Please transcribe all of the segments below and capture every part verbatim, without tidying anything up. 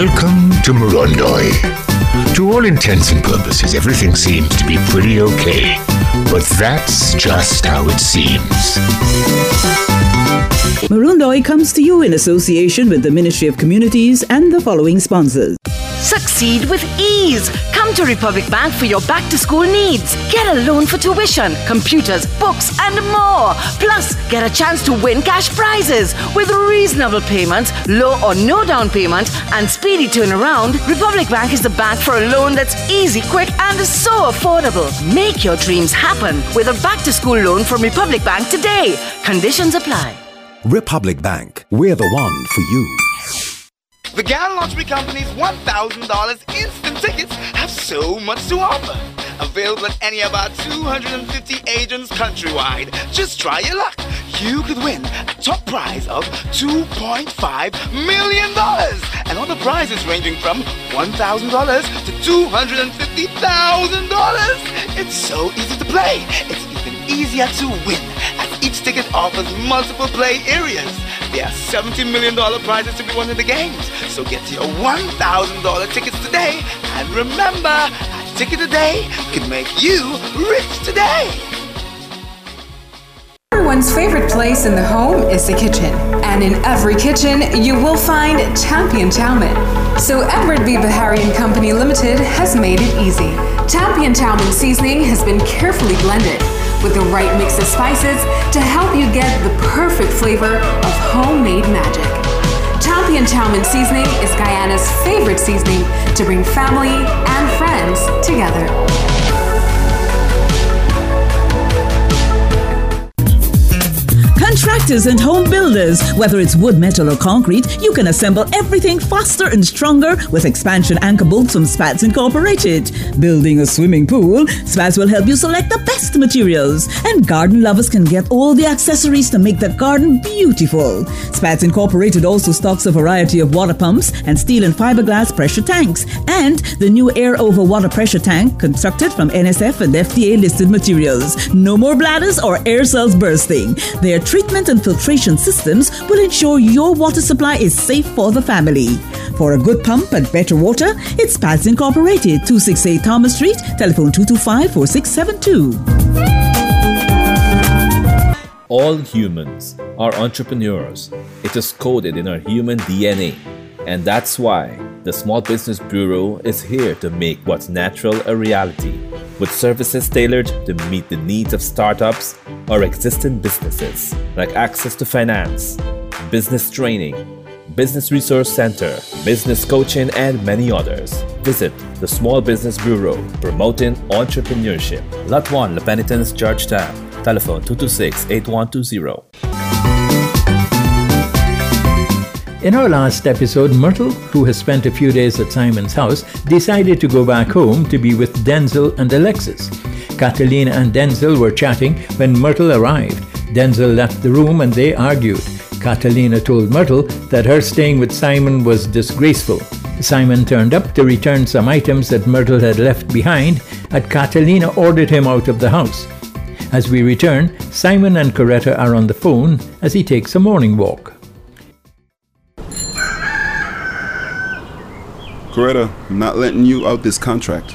Welcome to Morondoi. To all intents and purposes, everything seems to be pretty okay. But that's just how it seems. Morondoi comes to you in association with the Ministry of Communities and the following sponsors. Succeed with ease. Come to Republic Bank for your back-to-school needs. Get a loan for tuition, computers, books, and more. Plus, get a chance to win cash prizes. With reasonable payments, low or no down payment, and speedy turnaround, Republic Bank is the bank for a loan that's easy, quick, and so affordable. Make your dreams happen with a back-to-school loan from Republic Bank today. Conditions apply. Republic Bank, we're the one for you. The Gal Lottery Company's one thousand dollars instant tickets have so much to offer. Available at any of our two hundred fifty agents countrywide. Just try your luck. You could win a top prize of two point five million dollars. And other prizes ranging from one thousand dollars to two hundred fifty thousand dollars. It's so easy to play. It's even easier to win, as each ticket offers multiple play areas. There are seventy million dollars prizes to be won in the games. So get your one thousand dollars tickets today. And remember, a ticket a day can make you rich today. Everyone's favorite place in the home is the kitchen. And in every kitchen, you will find Champion Chowmin. So Edward B. Bahari and Company Limited has made it easy. Champion Chowmin seasoning has been carefully blended with the right mix of spices to help you get the perfect flavor of homemade magic. Champion Chowmin seasoning is Guyana's favorite seasoning to bring family and friends together. Contractors and home builders, whether it's wood, metal, or concrete, you can assemble everything faster and stronger with expansion anchor bolts from Spats Incorporated. Building a swimming pool, Spats will help you select the best materials. And garden lovers can get all the accessories to make the garden beautiful. Spats Incorporated also stocks a variety of water pumps and steel and fiberglass pressure tanks. And the new air over water pressure tank constructed from N S F and F D A listed materials. No more bladders or air cells bursting. Their treatment and filtration systems will ensure your water supply is safe for the family. For a good pump and better water, it's Spats Incorporated, two sixty-eight Thomas Street, telephone two two five, four six seven two. All humans are entrepreneurs. It is coded in our human D N A. And that's why the Small Business Bureau is here to make what's natural a reality, with services tailored to meet the needs of startups or existing businesses, like access to finance, business training, business resource center, business coaching, and many others. Visit the Small Business Bureau, promoting entrepreneurship. Lot one, La Penitence, Georgetown. Telephone two two six, eight one two zero. In our last episode, Myrtle, who has spent a few days at Simon's house, decided to go back home to be with Denzel and Alexis. Catalina and Denzel were chatting when Myrtle arrived. Denzel left the room and they argued. Catalina told Myrtle that her staying with Simon was disgraceful. Simon turned up to return some items that Myrtle had left behind, and Catalina ordered him out of the house. As we return, Simon and Coretta are on the phone as he takes a morning walk. Coretta, I'm not letting you out this contract.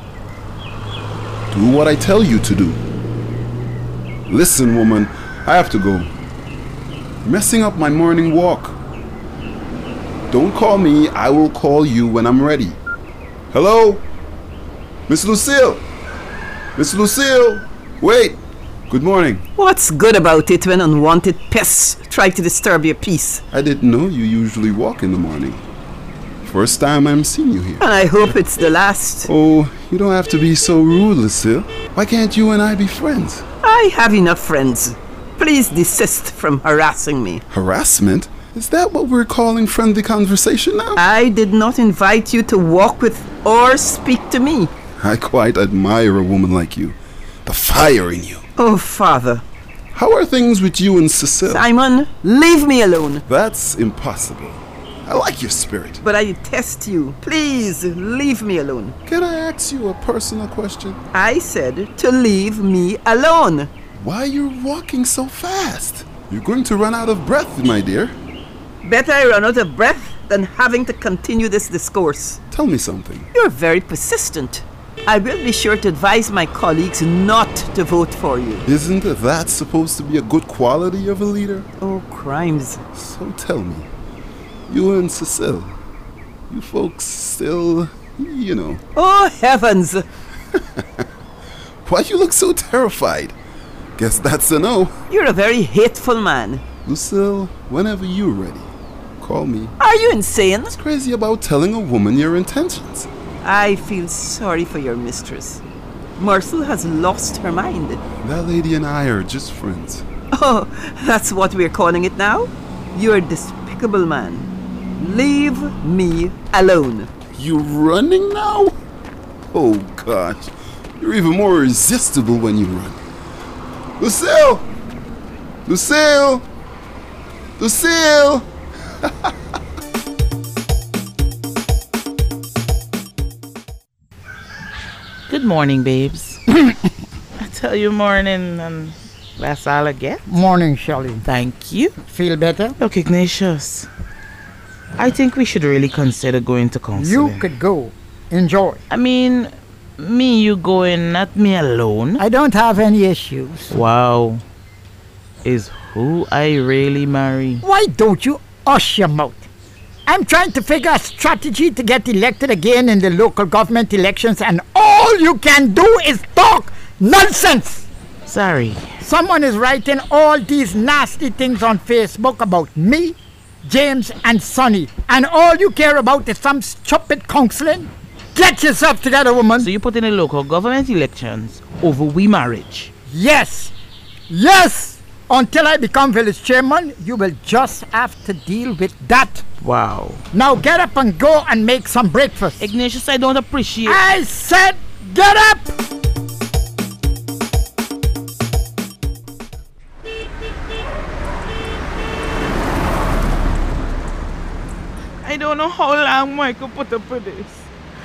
Do what I tell you to do. Listen, woman, I have to go. You're messing up my morning walk. Don't call me, I will call you when I'm ready. Hello? Miss Lucille? Miss Lucille? Wait! Good morning. What's good about it when unwanted pests try to disturb your peace? I didn't know you usually walk in the morning. First time I'm seeing you here. And I hope it's the last. Oh, you don't have to be so rude, Lucille. Why can't you and I be friends? I have enough friends. Please desist from harassing me. Harassment? Is that what we're calling friendly conversation now? I did not invite you to walk with or speak to me. I quite admire a woman like you. The fire in you. Oh, Father. How are things with you and Cecile? Simon, leave me alone. That's impossible. I like your spirit. But I detest you. Please, leave me alone. Can I ask you a personal question? I said to leave me alone. Why are you walking so fast? You're going to run out of breath, my dear. Better I run out of breath than having to continue this discourse. Tell me something. You're very persistent. I will be sure to advise my colleagues not to vote for you. Isn't that supposed to be a good quality of a leader? Oh, crimes. So tell me, you and Cecile, you folks still, you know. Oh, heavens! Why you look so terrified? Guess that's a no. You're a very hateful man. Lucille, whenever you're ready, call me. Are you insane? What's crazy about telling a woman your intentions? I feel sorry for your mistress. Marcel has lost her mind. That lady and I are just friends. Oh, that's what we're calling it now? You're a despicable man. Leave me alone. You running now? Oh gosh, you're even more irresistible when you run. Lucille! Lucille! Lucille! Good morning, babes. I tell you morning, and that's all I get. Morning, Shelley. Thank you. Feel better? Look, Ignatius, I think we should really consider going to counseling. You could go. Enjoy. I mean, me, you going, not me alone. I don't have any issues. Wow. Is who I really marry? Why don't you hush your mouth? I'm trying to figure a strategy to get elected again in the local government elections, and all you can do is talk nonsense. Sorry. Someone is writing all these nasty things on Facebook about me, James, and Sonny, and all you care about is some stupid counseling? Get yourself together, woman. So you put in the local government elections over we marriage? Yes. Yes. Until I become village chairman, you will just have to deal with that. Wow. Now get up and go and make some breakfast. Ignatius, I don't appreciate... I said get up! I don't know how long Michael put up with this.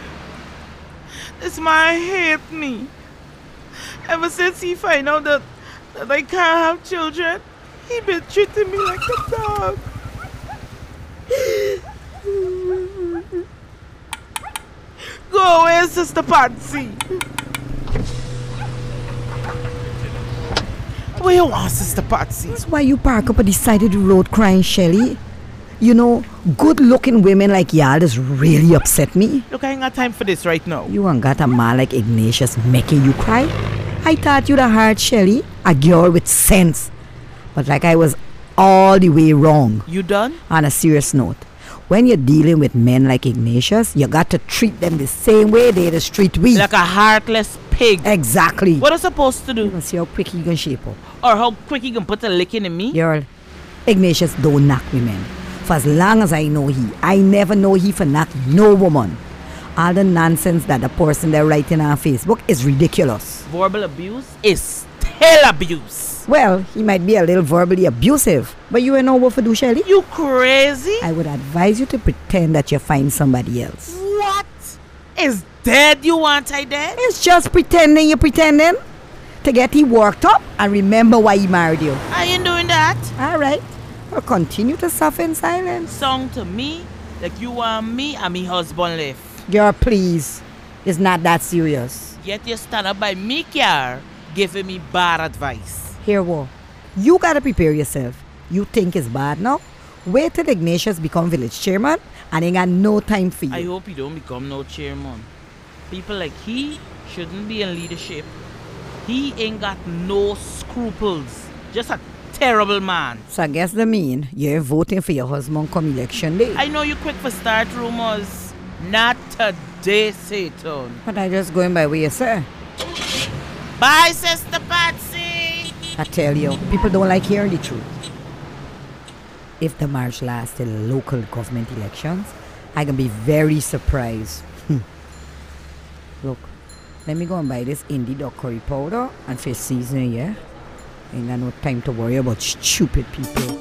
This man hate me. Ever since he find out that, that I can't have children, he been treating me like a dog. Go away, Sister Patsy. Where you want, Sister Patsy? That's why you park up at the side of the road crying, Shelley. You know, good-looking women like y'all just really upset me. Look, I ain't got time for this right now. You ain't got a man like Ignatius making you cry? I thought you'd a heart, Shelley, a girl with sense. But like I was all the way wrong. You done? On a serious note, when you're dealing with men like Ignatius, you got to treat them the same way they the treat we. Like a heartless pig. Exactly. What are supposed to do? You can see how quick you can shape up. Or how quick you can put a licking in me? Girl, Ignatius don't knock women. For as long as I know he, I never know he for knock no woman. All the nonsense that the person they're writing on Facebook is ridiculous. Verbal abuse is still abuse. Well, he might be a little verbally abusive, but you ain't know what to do, Shelley. You crazy? I would advise you to pretend that you find somebody else. What? Is dead you want I dead? It's just pretending you're pretending. To get he worked up and remember why he married you. I ain't doing that. All right. Well, continue to suffer in silence. Song to me like you want me and me husband left. Girl, please. It's not that serious. Yet you stand up by me car giving me bad advice. Here, what? You gotta prepare yourself. You think it's bad now? Wait till Ignatius become village chairman and ain't got no time for you. I hope he don't become no chairman. People like he shouldn't be in leadership. He ain't got no scruples. Just a terrible man. So I guess that mean you're voting for your husband come election day. I know you quick for start rumors. Not today, Satan. But I just going by what you say. Bye, Sister Patsy. I tell you, people don't like hearing the truth. If the march lasts till local government elections, I can be very surprised. Look, let me go and buy this indie duck curry powder and fish seasoning, yeah? Ain't got no time to worry about stupid people.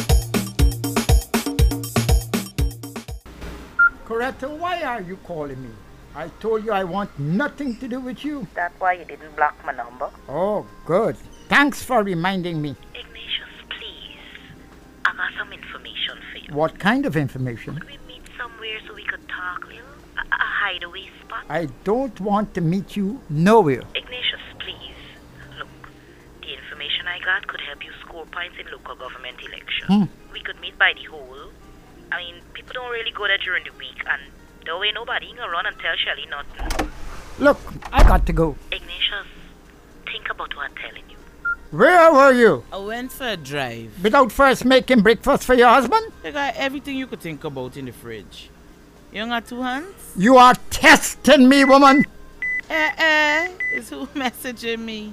Coretta, why are you calling me? I told you I want nothing to do with you. That's why you didn't block my number. Oh, good. Thanks for reminding me. Ignatius, please. I got some information for you. What kind of information? We meet somewhere so we could talk, Lil? A, a hideaway spot? I don't want to meet you nowhere. Ignatius, please. Look, the information I got could help you score points in local government elections. Hmm. We could meet by the hole. I mean, people don't really go there during the week, and there ain't nobody gonna run and tell Shelly nothing. Look, I got to go. Ignatius, think about what I'm telling you. Where were you? I went for a drive. Without first making breakfast for your husband? I got everything you could think about in the fridge. You don't got two hands? You are testing me, woman. Eh, eh. It's who messaging me.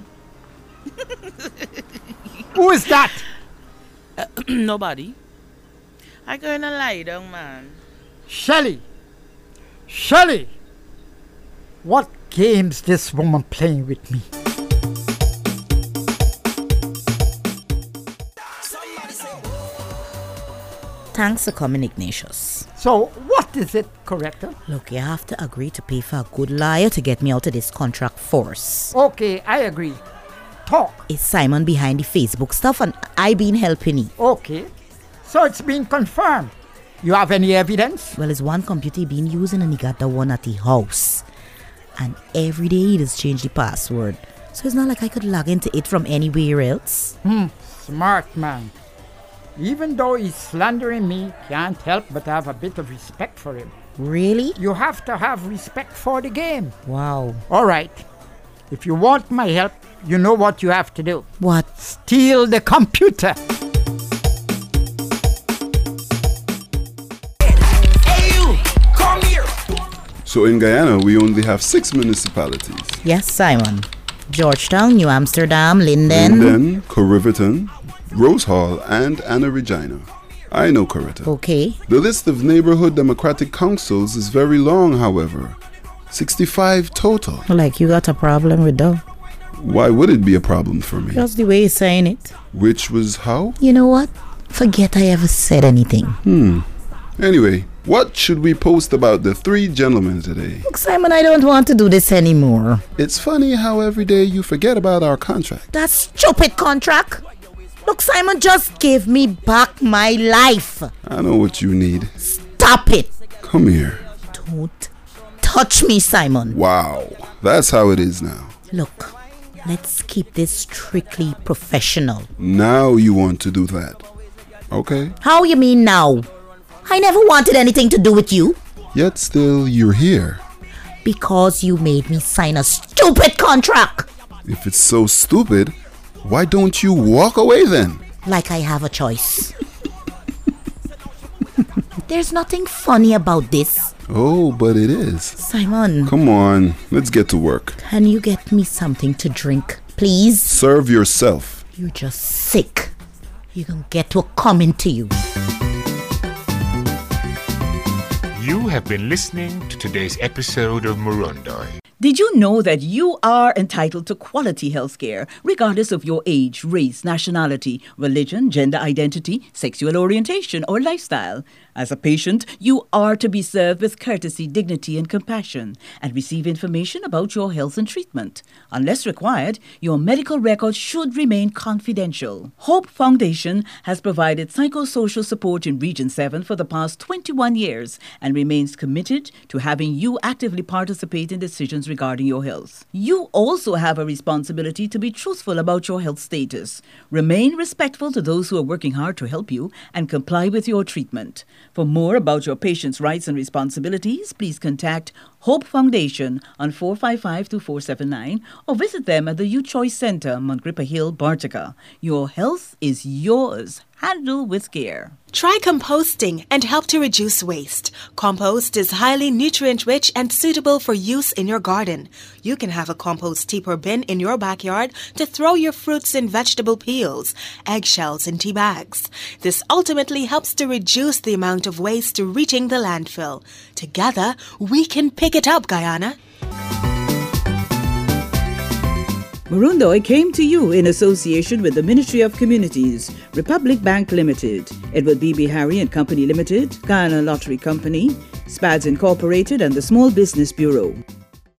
Who is that? Uh, nobody. I gonna lie down, man. Shelly. Shelly. What game's this woman playing with me? Thanks for coming, Ignatius. So, what is it, Corrector? Look, you have to agree to pay for a good lawyer to get me out of this contract force. Okay, I agree. Talk. It's Simon behind the Facebook stuff and I been helping you. Okay. So it's been confirmed. You have any evidence? Well, it's one computer he been using and he got the one at the house. And every day he just changed the password. So it's not like I could log into it from anywhere else. Hmm, smart man. Even though he's slandering me, can't help but have a bit of respect for him. Really? You have to have respect for the game. Wow. All right. If you want my help, you know what you have to do. What? Steal the computer. Hey, you! Come here! So in Guyana, we only have six municipalities. Yes, Simon. Georgetown, New Amsterdam, Linden. Linden, Corriverton, Rose Hall, and Anna Regina. I know Coretta. Okay. The list of neighborhood democratic councils is very long, however. sixty-five total. Like you got a problem with that? Why would it be a problem for me? Just the way you're saying it. Which was how? You know what? Forget I ever said anything. Hmm. Anyway, what should we post about the three gentlemen today? Look, Simon, I don't want to do this anymore. It's funny how every day you forget about our contract. That stupid contract? Look, Simon, just give me back my life. I know what you need. Stop it. Come here. Don't touch me, Simon. Wow, that's how it is now. Look, let's keep this strictly professional. Now you want to do that. Okay. How you mean now? I never wanted anything to do with you. Yet still you're here. Because you made me sign a stupid contract. If it's so stupid, why don't you walk away then? Like I have a choice. There's nothing funny about this. Oh, but it is. Simon. Come on, let's get to work. Can you get me something to drink, please? Serve yourself. You're just sick. You can get what coming to you. You have been listening to today's episode of Murundoi. Did you know that you are entitled to quality health care, regardless of your age, race, nationality, religion, gender identity, sexual orientation, or lifestyle? As a patient, you are to be served with courtesy, dignity, and compassion, and receive information about your health and treatment. Unless required, your medical records should remain confidential. Hope Foundation has provided psychosocial support in Region seven for the past twenty-one years and remains committed to having you actively participate in decisions regarding your health. You also have a responsibility to be truthful about your health status. Remain respectful to those who are working hard to help you and comply with your treatment. For more about your patient's rights and responsibilities, please contact Hope Foundation on four five five, two four seven nine or visit them at the U Choice Center, Montgrippa Hill, Bartica. Your health is yours. Handle with care. Try composting and help to reduce waste. Compost is highly nutrient-rich and suitable for use in your garden. You can have a compost heap or bin in your backyard to throw your fruits and vegetable peels, eggshells, and tea bags. This ultimately helps to reduce the amount of waste reaching the landfill. Together, we can pick it up, Guyana. Murundoi came to you in association with the Ministry of Communities, Republic Bank Limited, Edward B. Behary and Company Limited, Guyana Lottery Company, Spads Incorporated, and the Small Business Bureau.